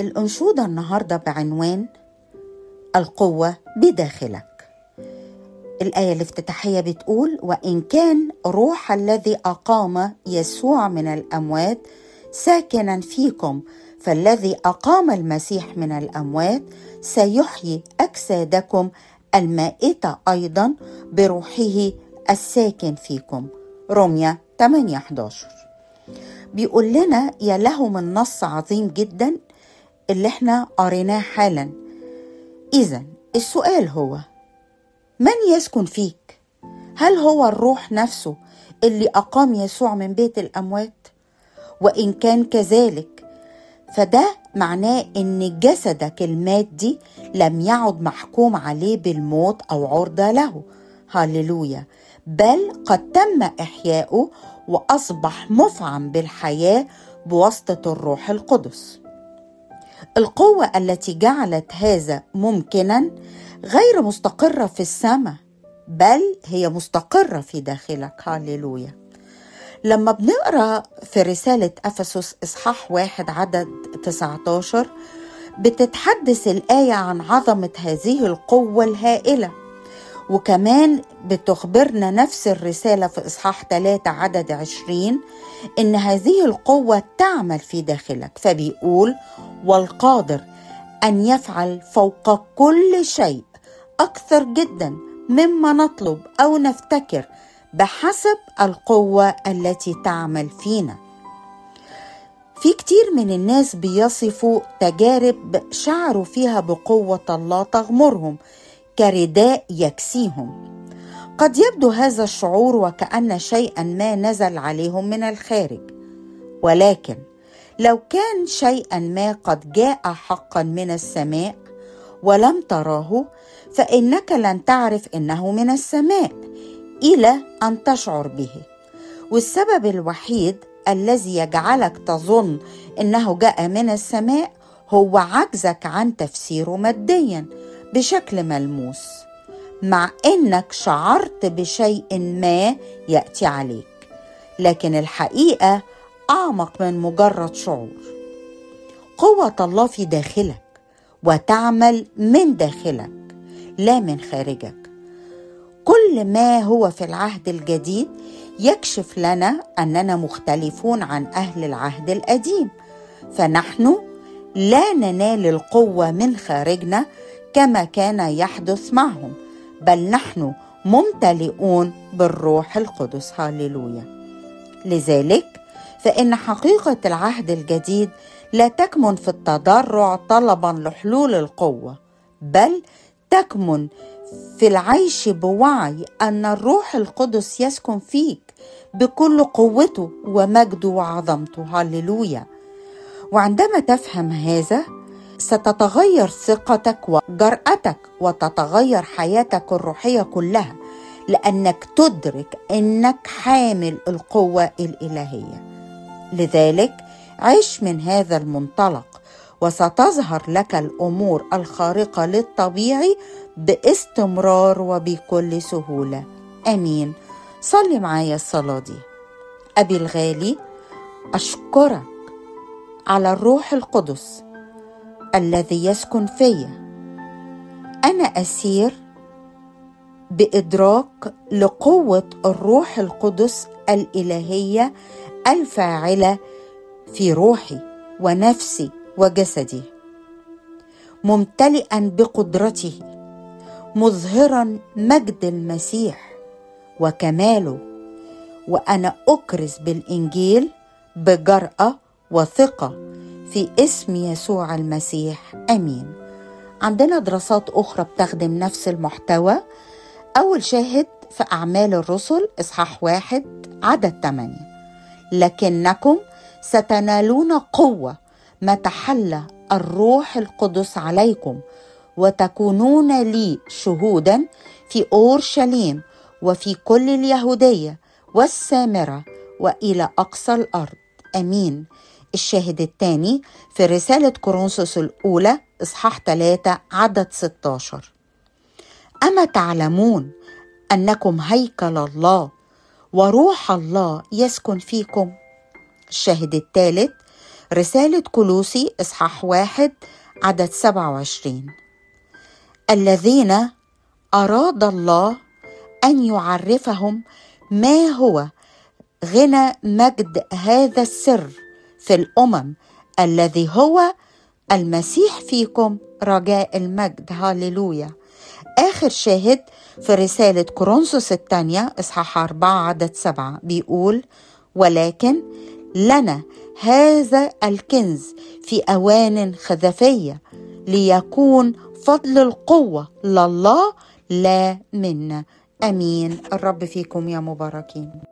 الأنشودة النهاردة بعنوان القوة بداخلك. الآية الافتتاحية بتقول: وإن كان روح الذي أقام يسوع من الأموات ساكنا فيكم، فالذي أقام المسيح من الأموات سيحيي أجسادكم المائتة أيضا بروحه الساكن فيكم. رمية 8:11 بيقول لنا يا له من نص عظيم جدا اللي احنا قريناه حالا. إذن السؤال هو: من يسكن فيك؟ هل هو الروح نفسه اللي أقام يسوع من بيت الأموات؟ وإن كان كذلك فده معناه إن جسدك المادي لم يعد محكوم عليه بالموت أو عرضة له، هاليلويا، بل قد تم إحياؤه وأصبح مفعم بالحياة بواسطة الروح القدس. القوة التي جعلت هذا ممكنا غير مستقرة في السماء، بل هي مستقرة في داخلك. هاليلويا. لما بنقرأ في رسالة أفسس إصحاح 1 عدد 19 بتتحدث الآية عن عظمة هذه القوة الهائلة، وكمان بتخبرنا نفس الرسالة في إصحاح 3 عدد 20 إن هذه القوة تعمل في داخلك، فبيقول: والقادر أن يفعل فوق كل شيء أكثر جدا مما نطلب أو نفتكر بحسب القوة التي تعمل فينا. في كتير من الناس بيصفوا تجارب شعروا فيها بقوة الله تغمرهم كرداء يكسيهم. قد يبدو هذا الشعور وكأن شيئا ما نزل عليهم من الخارج، ولكن لو كان شيئا ما قد جاء حقا من السماء ولم تراه، فإنك لن تعرف إنه من السماء إلى أن تشعر به. والسبب الوحيد الذي يجعلك تظن إنه جاء من السماء هو عجزك عن تفسيره ماديا بشكل ملموس، مع إنك شعرت بشيء ما يأتي عليك، لكن الحقيقة أعمق من مجرد شعور. قوة الله في داخلك وتعمل من داخلك لا من خارجك. كل ما هو في العهد الجديد يكشف لنا أننا مختلفون عن أهل العهد القديم، فنحن لا ننال القوة من خارجنا كما كان يحدث معهم، بل نحن ممتلئون بالروح القدس. هاليلويا. لذلك فإن حقيقة العهد الجديد لا تكمن في التضرع طلبا لحلول القوة، بل تكمن في العيش بوعي أن الروح القدس يسكن فيك بكل قوته ومجده وعظمته. هاليلويا. وعندما تفهم هذا ستتغير ثقتك وجرأتك وتتغير حياتك الروحية كلها، لأنك تدرك أنك حامل القوة الإلهية. لذلك عيش من هذا المنطلق وستظهر لك الأمور الخارقة للطبيعي باستمرار وبكل سهولة. أمين. صلي معايا الصلاة دي. أبي الغالي، أشكرك على الروح القدس الذي يسكن فيا. أنا أسير بإدراك لقوة الروح القدس الإلهية الفاعلة في روحي ونفسي وجسدي، ممتلئا بقدرته، مظهرا مجد المسيح وكماله، وأنا أكرز بالإنجيل بجرأة وثقة في اسم يسوع المسيح. أمين. عندنا دراسات أخرى بتخدم نفس المحتوى. أول شاهد في أعمال الرسل إصحاح 1 عدد 8: لكنكم ستنالون قوة ما تحل الروح القدس عليكم، وتكونون لي شهودا في أورشليم وفي كل اليهودية والسامرة وإلى أقصى الأرض. أمين. الشاهد الثاني في رسالة كورنثوس الأولى إصحاح 3 عدد 16: أما تعلمون أنكم هيكل الله وروح الله يسكن فيكم. الشاهد الثالث رسالة كولوسي إصحاح 1 عدد 27. الذين أراد الله أن يعرفهم ما هو غنى مجد هذا السر في الأمم الذي هو المسيح فيكم رجاء المجد. هاليلويا. آخر شاهد في رسالة كورنثوس الثانية إصحاح 4 عدد 7 بيقول: ولكن لنا هذا الكنز في أوان خزفية ليكون فضل القوة لله لا منا. أمين. الرب فيكم يا مباركين.